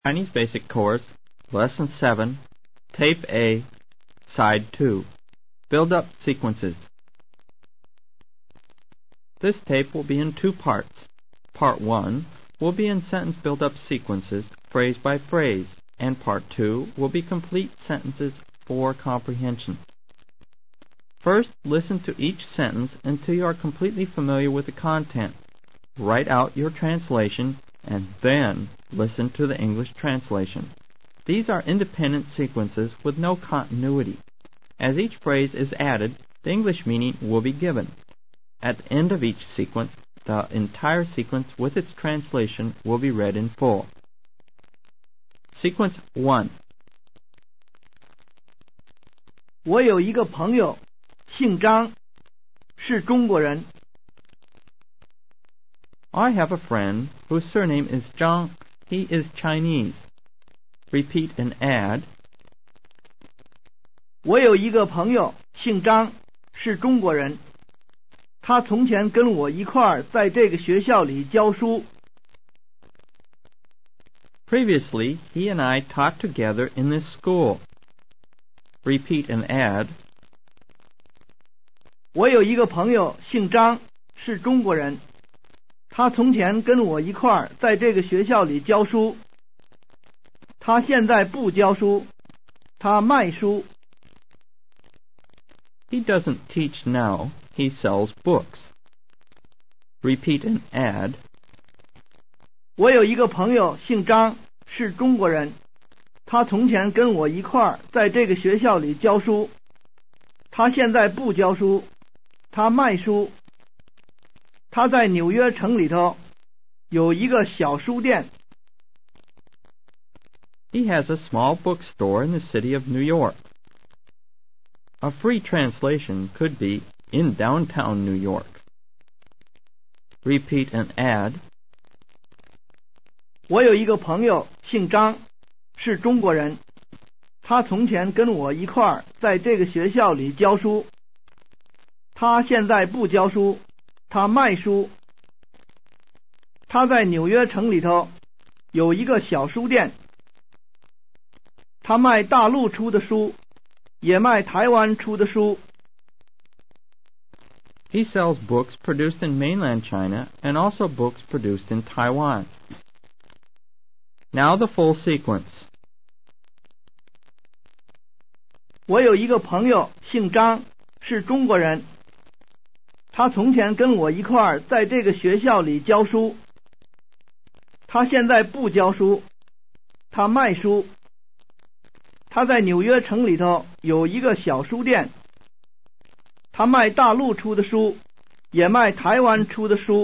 Chinese Basic Course, Lesson 7, Tape A, Side 2, Build-Up Sequences. This tape will be in two parts. Part 1 will be in sentence build-up sequences, phrase by phrase, and Part 2 will be complete sentences for comprehension. First, listen to each sentence until you are completely familiar with the content. Write out your translation and then listen to the English translation. These are independent sequences with no continuity. As each phrase is added, the English meaning will be given. At the end of each sequence, the entire sequence with its translation will be read in full. Sequence 1. 我有一个朋友，姓张，是中国人。 I have a friend whose surname is Zhang. He is Chinese. Repeat and add. 我有一个朋友，姓张，是中国人。他从前跟我一块儿在这个学校里教书。 Previously, he and I taught together in this school. Repeat and add. 我有一个朋友，姓张，是中国人。他从前跟我一块儿在这个学校里教书。他现在不教书，他卖书。 He doesn't teach now. He sells books. Repeat and add. 我有一个朋友姓张，是中国人。他从前跟我一块儿在这个学校里教书。他现在不教书，他卖书。他在纽约城里头有一个小书店。 He has a small bookstore in the city of New York. A free translation could be in downtown New York. Repeat and add. 我有一个朋友姓张，是中国人。他从前跟我一块儿在这个学校里教书。他现在不教书，他卖书。他在纽约城里头有一个小书店。他卖大陆出的书，也卖台湾出的书。 He sells books produced in mainland China and also books produced in Taiwan. Now the full sequence. 我有一个朋友姓张，是中国人。他从前跟我一块儿在这个学校里教书。他现在不教书，他卖书。他在纽约城里头有一个小书店。他卖大陆出的书，也卖台湾出的书。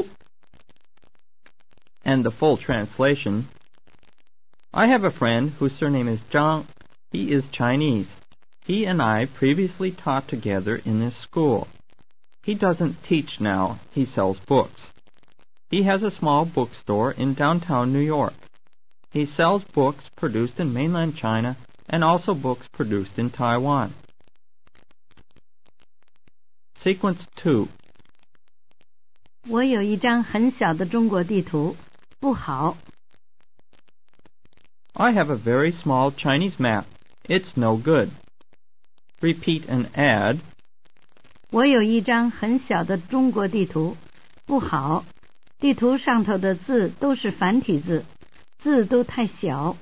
And the full translation. I have a friend whose surname is Zhang. He is Chinese. He and I previously taught together in this school. He doesn't teach now. He sells books. He has a small bookstore in downtown New York. He sells books produced in mainland China and also books produced in Taiwan. Sequence 2. 我有一张很小的中国地图，不好。 I have a very small Chinese map. It's no good. Repeat and add. 我有一张很小的中国地图，不好。地图上头的字都是繁体字，字都太小。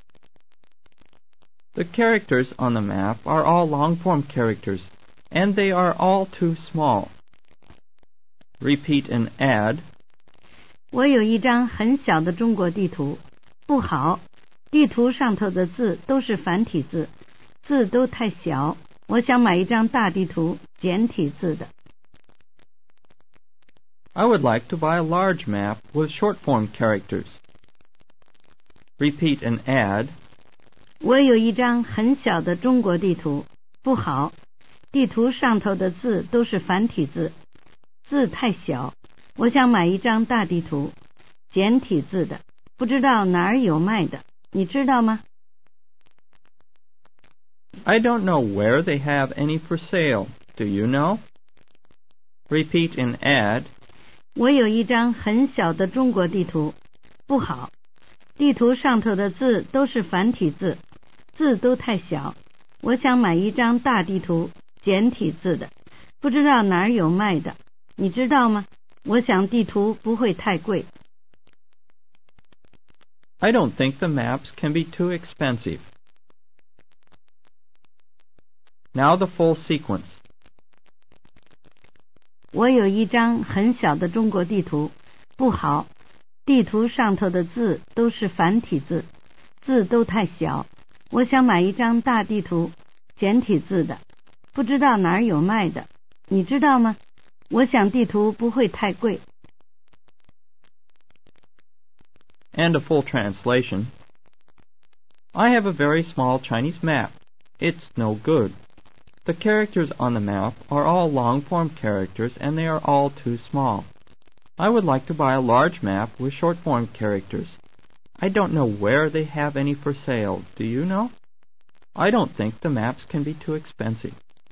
The characters on the map are all long-form characters, and they are all too small. Repeat and add. 我有一张很小的中国地图，不好。地图上头的字都是繁体字，字都太小。我想买一张大地图，简体字的。 I would like to buy a large map with short-form characters. Repeat and add. 我有一张很小的中国地图，不好。地图上头的字都是繁体字，字太小。我想买一张大地图，简体字的，不知道哪儿有卖的，你知道吗？ I don't know where they have any for sale. Do you know? Repeat and add. 我有一张很小的中国地图，不好。 地图上头的字都是繁体字，字都太小。我想买一张大地图，简体字的，不知道哪儿有卖的，你知道吗？我想地图不会太贵。 I don't think the maps can be too expensive. Now the full sequence. 我有一张很小的中国地图，不好，地图上头的字都是繁体字，字都太小。我想买一张大地图，简体字的，不知道哪儿有卖的，你知道吗？我想地图不会太贵。 And a full translation. I have a very small Chinese map. It's no good. The characters on the map are all long-form characters and they are all too small. I would like to buy a large map with short-form characters. I don't know where they have any for sale. Do you know? I don't think the maps can be too expensive.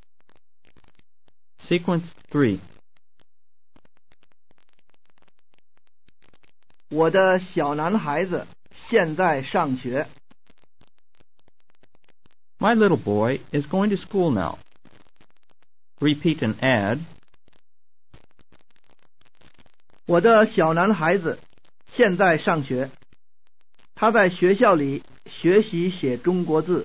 Sequence 3. 我的小男孩子现在上学。 My little boy is going to school now. Repeat and add. 我的小男孩子现在上学，他在学校里学习写中国字。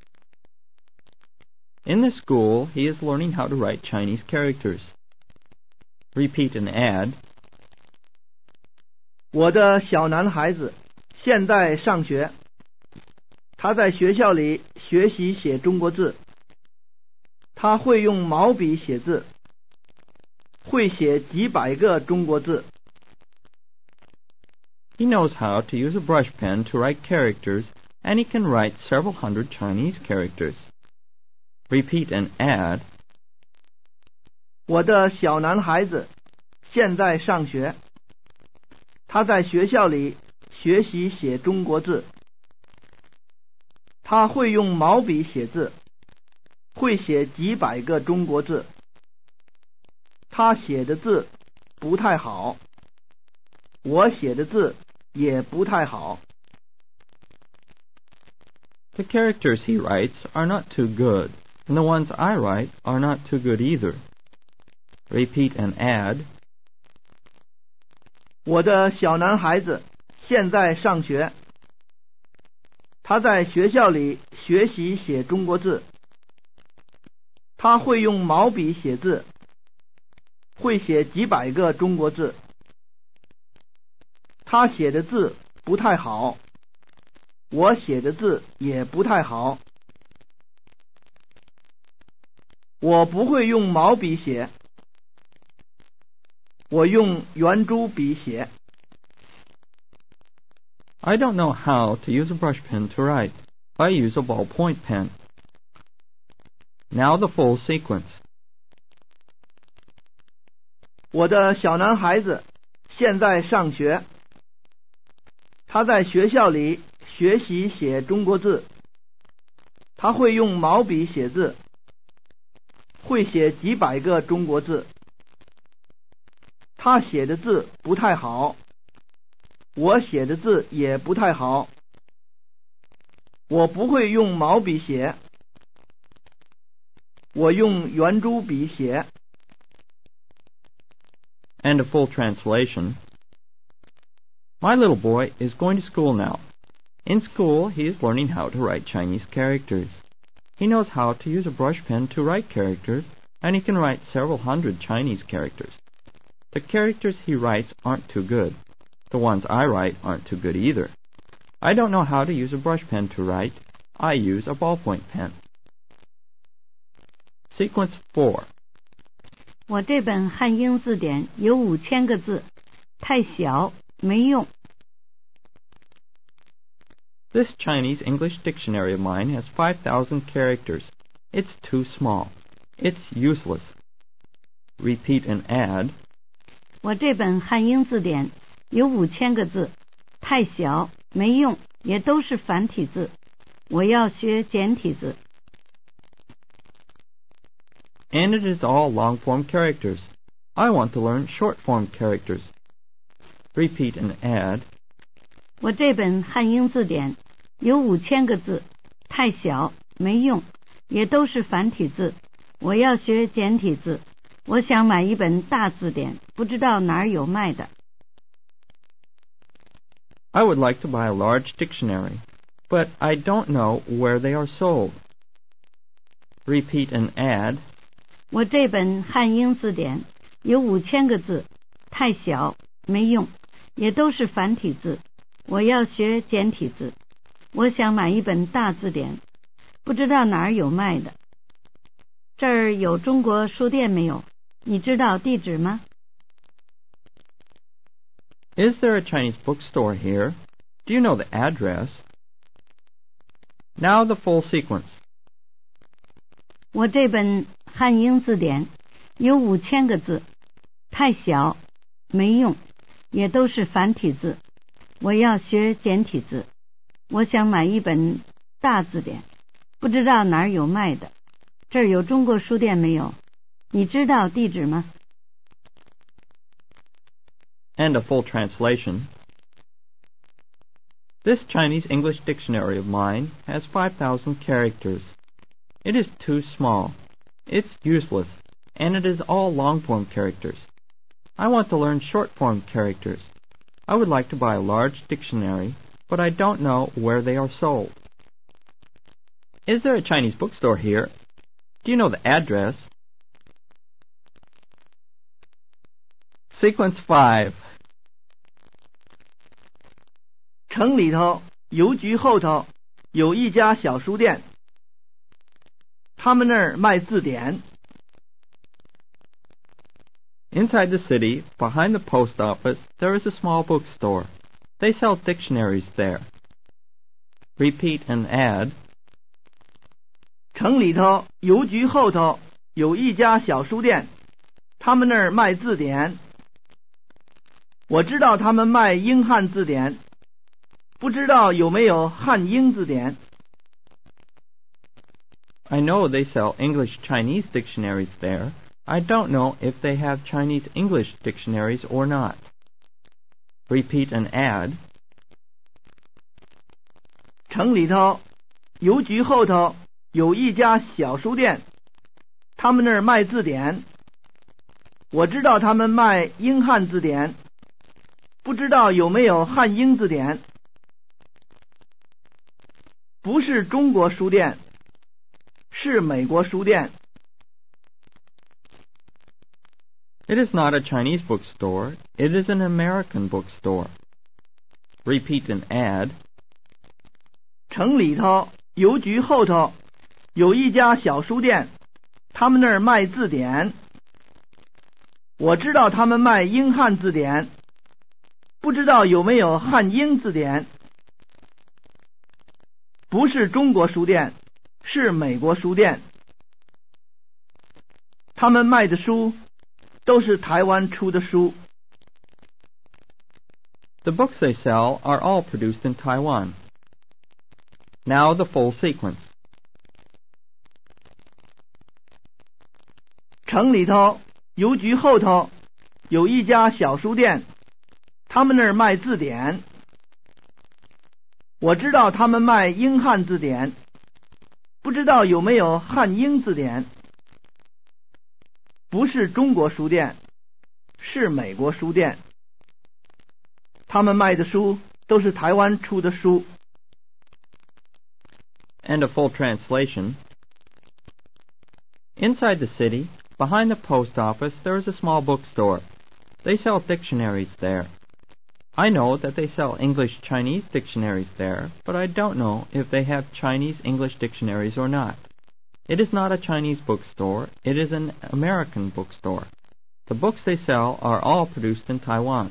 In the school, he is learning how to write Chinese characters. Repeat and add. 我的小男孩子现在上学，他在学校里学习写中国字。他会用毛笔写字，会写几百个中国字。 He knows how to use a brush pen to write characters, and he can write several hundred Chinese characters. Repeat and add. 我的小男孩子现在上学，他在学校里学习写中国字。他会用毛笔写字，会写几百个中国字。他写的字不太好，我写的字也不太好。 The characters he writes are not too good, and the ones I write are not too good either. Repeat and add. 我的小男孩子现在上学，他在学校里学习写中国字。他会用毛笔写字，会写几百个中国字。他写的字不太好，我写的字也不太好。我不会用毛笔写，我用圆珠笔写。 I don't know how to use a brush pen to write. I use a ballpoint pen. Now the full sequence. 我的小男孩子现在上学，他在学校里学习写中国字。他会用毛笔写字，会写几百个中国字。他写的字不太好，我写的字也不太好。我不会用毛笔写，我用圆珠笔写。 And a full translation. My little boy is going to school now. In school, he is learning how to write Chinese characters. He knows how to use a brush pen to write characters, and he can write several hundred Chinese characters. The characters he writes aren't too good. The ones I write aren't too good either. I don't know how to use a brush pen to write. I use a ballpoint pen. Sequence 4. 我这本汉英字典有5000个字，太小，没用。 This Chinese English dictionary of mine has 5,000 characters. It's too small. It's useless. Repeat and add. 我这本汉英字典有5000个字，太小，没用，也都是繁体字。我要学简体字。 And it is all long-form characters. I want to learn short-form characters. Repeat and add. 我这本汉英字典有5000个字，太小，没用，也都是繁体字。我要学简体字，我想买一本大字典，不知道哪儿有卖的。 I would like to buy a large dictionary, but I don't know where they are sold. Repeat and add. 我这本汉英字典有5000个字，太小，没用，也都是繁体字。我要学简体字，我想买一本大字典，不知道哪儿有卖的。这儿有中国书店没有？你知道地址吗？ Is there a Chinese bookstore here? Do you know the address? Now the full sequence. 我这本汉英字典有5000个字，太小，没用，也都是繁体字。我要学简体字，我想买一本大字典，不知道哪儿有卖的。这儿有中国书店没有？你知道地址吗？ And a full translation. This Chinese-English dictionary of mine has 5,000 characters. It is too small. It's useless, and it is all long-form characters. I want to learn short-form characters. I would like to buy a large dictionary, but I don't know where they are sold. Is there a Chinese bookstore here? Do you know the address? Sequence 5. 城里头邮局后头有一家小书店，他们那儿卖字典。 Inside the city, behind the post office, there is a small bookstore. They sell dictionaries there. Repeat and add. 城里头邮局后头有一家小书店，他们那儿卖字典。我知道他们卖英汉字典，不知道有没有汉英字典。 I know they sell English-Chinese dictionaries there. I don't know if they have Chinese-English dictionaries or not. Repeat and add. 城里头邮局后头有一家小书店，他们那儿卖字典。我知道他们卖英汉字典，不知道有没有汉英字典。不是中国书店，是美国书店。 It is not a Chinese bookstore. It is an American bookstore. Repeat and add. 城里头邮局后头有一家小书店，他们那儿卖字典。我知道他们卖英汉字典，不知道有没有汉英字典。不是中国书店，是美国书店。他们卖的书都是台湾出的书。 The books they sell are all produced in Taiwan. Now the full sequence. 城里头邮局后头有一家小书店，他们那儿卖字典。我知道他们卖英汉字典，不知道有没有汉英字典。不是中国书店，是美国书店。他们卖的书都是台湾出的书。 And a full translation. Inside the city, behind the post office, there is a small bookstore. They sell dictionaries there. I know that they sell English-Chinese dictionaries there, but I don't know if they have Chinese-English dictionaries or not. It is not a Chinese bookstore. It is an American bookstore. The books they sell are all produced in Taiwan.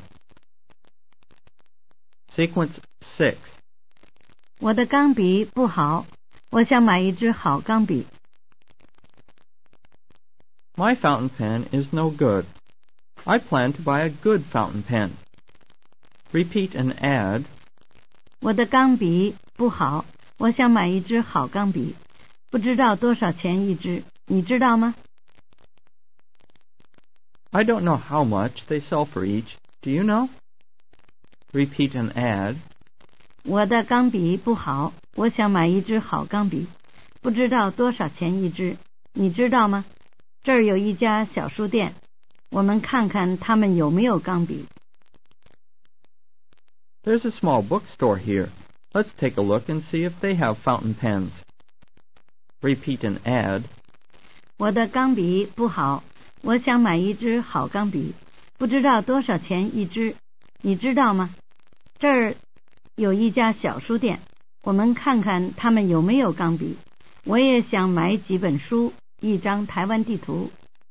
Sequence 6. 我的钢笔不好，我想买一支好钢笔。 My fountain pen is no good. I plan to buy a good fountain pen. Repeat and add. 我的钢笔不好，我想买一支好钢笔，不知道多少钱一支，你知道吗？ I don't know how much they sell for each. Do you know? Repeat and add. 我的钢笔不好，我想买一支好钢笔，不知道多少钱一支，你知道吗？这儿有一家小书店，我们看看他们有没有钢笔。 There's a small bookstore here. Let's take a look and see if they have fountain pens. Repeat and add. 我的钢笔不好，我想买一支好钢笔，不知道多少钱一支，你知道吗？这儿有一家小书店，我们看看他们有没有钢笔。我也想买几本书，一张台湾地图。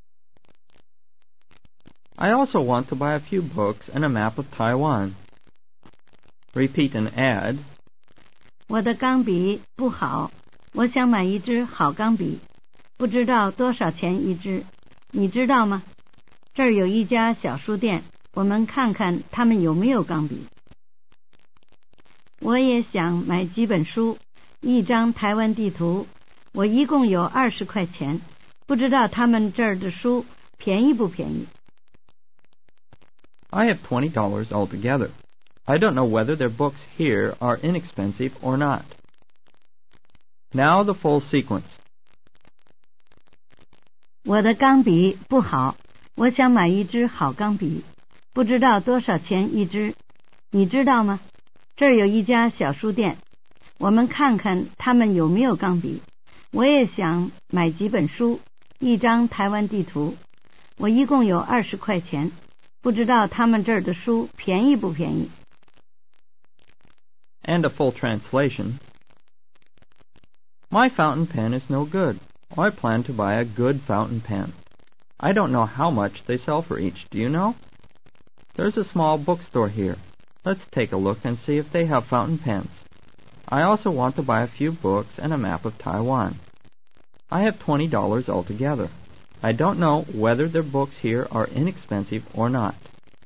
I also want to buy a few books and a map of Taiwan. Repeat and add. 我的钢笔不好，我想买一支好钢笔，不知道多少钱一支，你知道吗？这儿有一家小书店，我们看看他们有没有钢笔。我也想买几本书，一张台湾地图，我一共有20块钱，不知道他们这儿的书便宜不便宜。 I have $20 altogether. I don't know whether their books here are inexpensive or not. Now the full sequence. 我的钢笔不好，我想买一支好钢笔，不知道多少钱一支，你知道吗？这儿有一家小书店，我们看看他们有没有钢笔。我也想买几本书，一张台湾地图，我一共有20块钱，不知道他们这儿的书便宜不便宜。 And a full translation. My fountain pen is no good. I plan to buy a good fountain pen. I don't know how much they sell for each. Do you know? There's a small bookstore here. Let's take a look and see if they have fountain pens. I also want to buy a few books and a map of Taiwan. I have $20 altogether. I don't know whether their books here are inexpensive or not.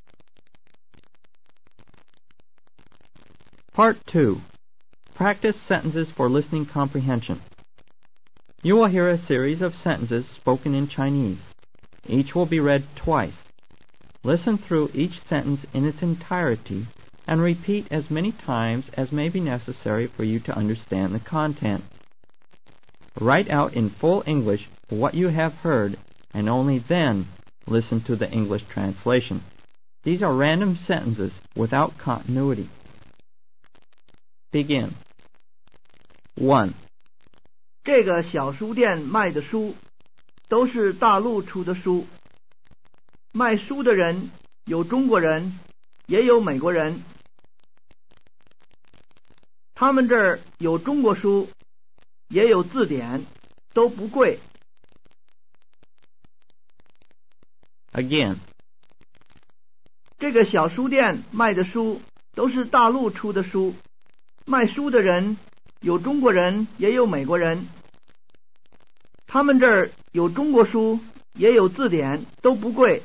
Part 2. Practice sentences for listening comprehension. You will hear a series of sentences spoken in Chinese. Each will be read twice. Listen through each sentence in its entirety and repeat as many times as may be necessary for you to understand the content. Write out in full English what you have heard and only then listen to the English translation. These are random sentences without continuity. Begin. 1. 这个小书店卖的书都是大陆出的书，卖书的人有中国人，也有美国人。他们这儿有中国书，也有字典，都不贵。 Again. 这个小书店卖的书都是大陆出的书，卖书的人有中国人，也有美国人。他们这儿有中国书，也有字典，都不贵。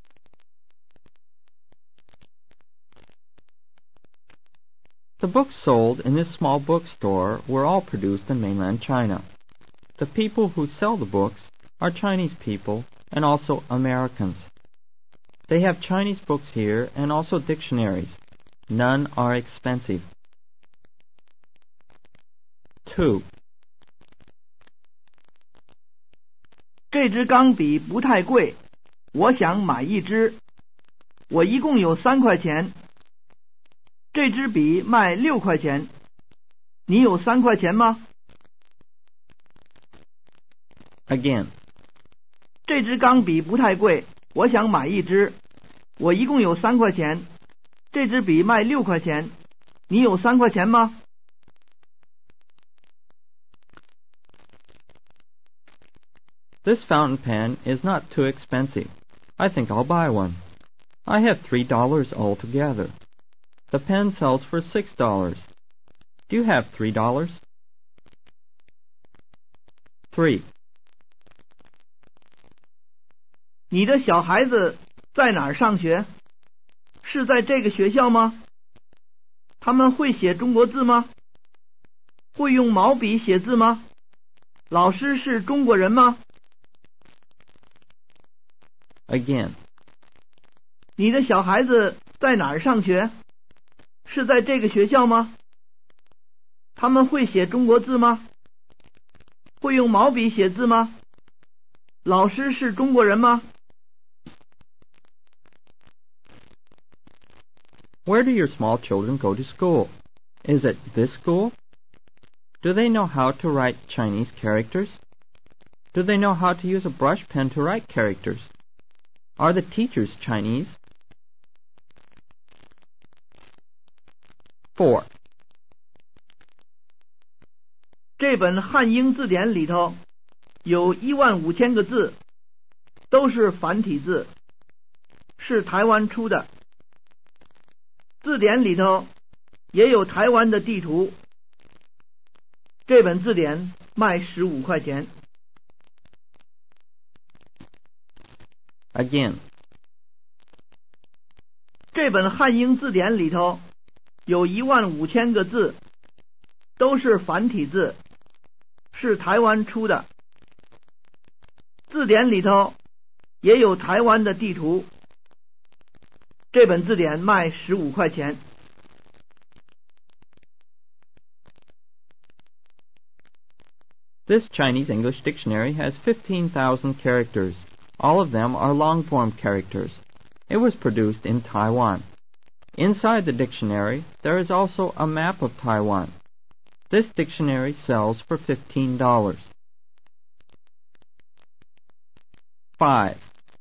The books sold in this small bookstore were all produced in mainland China. The people who sell the books are Chinese people and also Americans. They have Chinese books here and also dictionaries. None are expensive. 2. 这支钢笔不太贵，我想买一支。我一共有3块钱。这支笔卖6块钱，你有3块钱吗？ Again. 这支钢笔不太贵，我想买一支。我一共有3块钱。这支笔卖6块钱，你有3块钱吗？ This fountain pen is not too expensive. I think I'll buy one. I have $3 altogether. The pen sells for $6. Do you have $3? 3. 你的小孩子在哪儿上学？是在这个学校吗？他们会写中国字吗？会用毛笔写字吗？老师是中国人吗？ Again. 你的小孩子在哪儿上学？是在这个学校吗？ 他们会写中国字吗？会用毛笔写字吗？老师是中国人吗？ Where do your small children go to school? Is it this school? Do they know how to write Chinese characters? Do they know how to use a brush pen to write characters? Are the teachers Chinese? 4. 这本汉英字典里头有15000个字，都是繁体字，是台湾出的。字典里头也有台湾的地图。这本字典卖15块钱。 Again. 这本汉英字典里头有15000个字，都是繁体字，是台湾出的。字典里头也有台湾的地图。这本字典卖15块钱。 This Chinese English dictionary has 15,000 characters. All of them are long-form characters. It was produced in Taiwan. Inside the dictionary, there is also a map of Taiwan. This dictionary sells for $15. 5.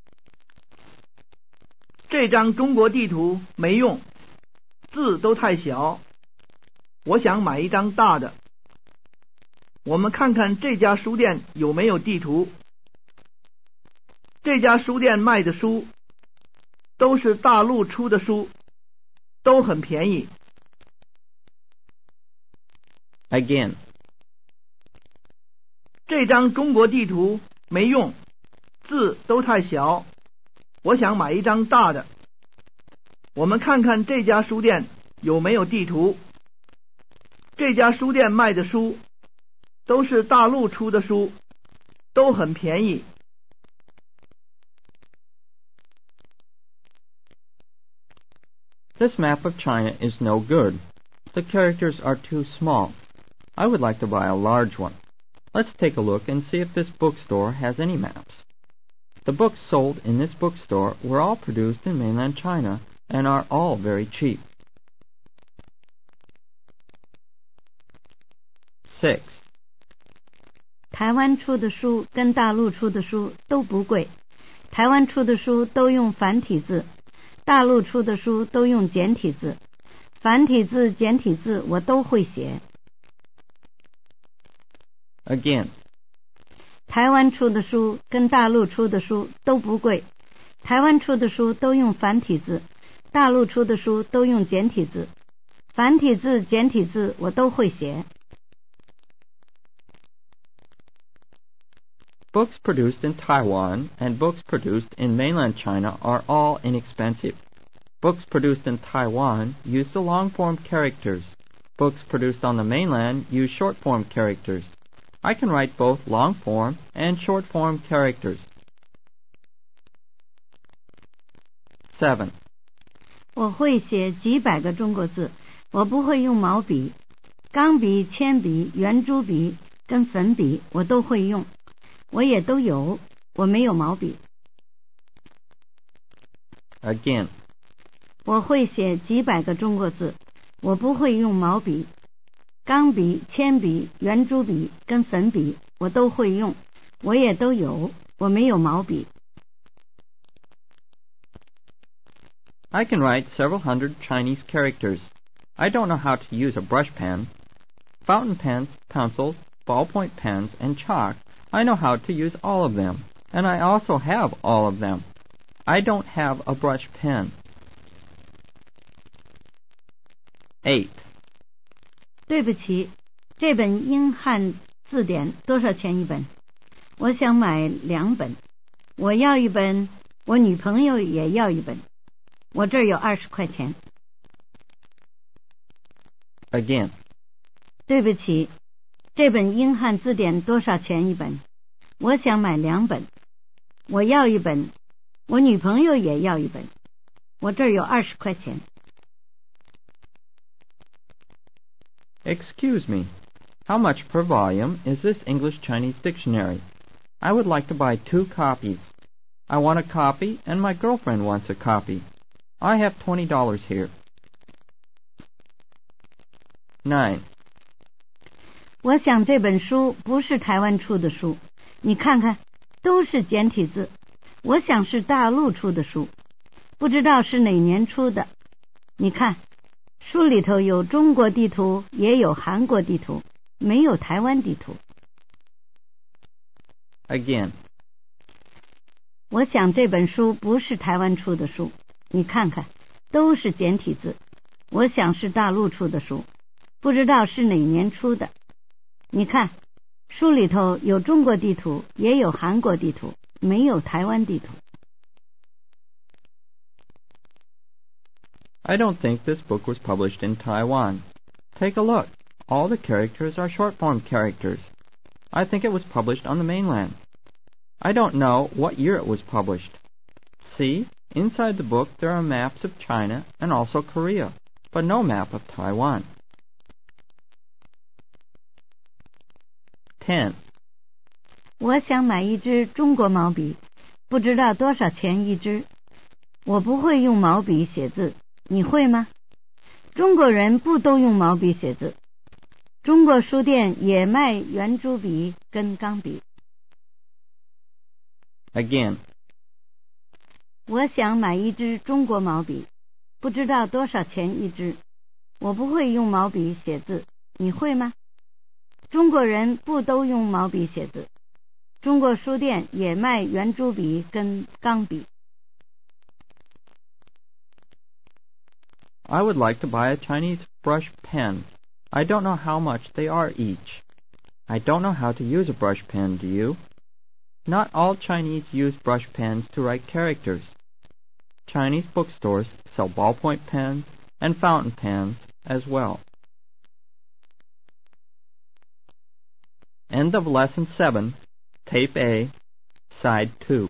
这张中国地图没用，字都太小，我想买一张大的。我们看看这家书店有没有地图。这家书店卖的书都是大陆出的书，都很便宜。 Again. 这张中国地图没用，字都太小，我想买一张大的。我们看看这家书店有没有地图。这家书店卖的书都是大陆出的书，都很便宜。 This map of China is no good. The characters are too small. I would like to buy a large one. Let's take a look and see if this bookstore has any maps. The books sold in this bookstore were all produced in mainland China and are all very cheap. 6. 台湾出的书跟大陆出的书都不贵，台湾出的书都用繁体字，大陆出的书都用简体字。繁体字、简体字我都会写。 Again. 台湾出的书跟大陆出的书都不贵，台湾出的书都用繁体字，大陆出的书都用简体字。繁体字、简体字我都会写。 Books produced in Taiwan and books produced in mainland China are all inexpensive. Books produced in Taiwan use the long-form characters. Books produced on the mainland use short-form characters. I can write both long-form and short-form characters. 7. 我会写几百个中国字，我不会用毛笔，钢笔、铅笔、圆珠笔跟粉笔我都会用，我也都有，我没有毛笔。 Again. 我会写几百个中国字，我不会用毛笔，钢笔、铅笔、圆珠笔跟粉笔我都会用，我也都有，我没有毛笔。 I can write several hundred Chinese characters. I don't know how to use a brush pen. Fountain pens, pencils, ballpoint pens, and chalk, I know how to use all of them, and I also have all of them. I don't have a brush pen. 8. 对不起，这本英汉字典多少钱一本？我想买2本，我要一本，我女朋友也要一本，我这儿有20块钱。 Again. 对不起，这本英汉字典多少钱一本？我想买2本，我要一本，我女朋友也要一本，我这儿有20块钱。 Excuse me, how much per volume is this English-Chinese dictionary? I would like to buy 2 copies. I want a copy, and my girlfriend wants a copy. I have $20 here. 9. 我想这本书不是台湾出的书，你看看，都是简体字。我想是大陆出的书，不知道是哪年出的。你看，书里头有中国地图，也有韩国地图，没有台湾地图。 Again. 我想这本书不是台湾出的书，你看看，都是简体字。我想是大陆出的书，不知道是哪年出的。你看，书里头有中国地图，也有韩国地图，没有台湾地图。 I don't think this book was published in Taiwan. Take a look. All the characters are short-form characters. I think it was published on the mainland. I don't know what year it was published. See, inside the book there are maps of China and also Korea, but no map of Taiwan. 10. 我想买一支中国毛笔，不知道多少钱一支。我不会用毛笔写字，你会吗？中国人不都用毛笔写字。中国书店也卖圆珠笔跟钢笔。 Again. 我想买一支中国毛笔，不知道多少钱一支。我不会用毛笔写字，你会吗？中国人不都用毛笔写字。中国书店也卖圆珠笔跟钢笔。 I would like to buy a Chinese brush pen. I don't know how much they are each. I don't know how to use a brush pen, do you? Not all Chinese use brush pens to write characters. Chinese bookstores sell ballpoint pens and fountain pens as well. End of Lesson 7, Tape A, Side 2.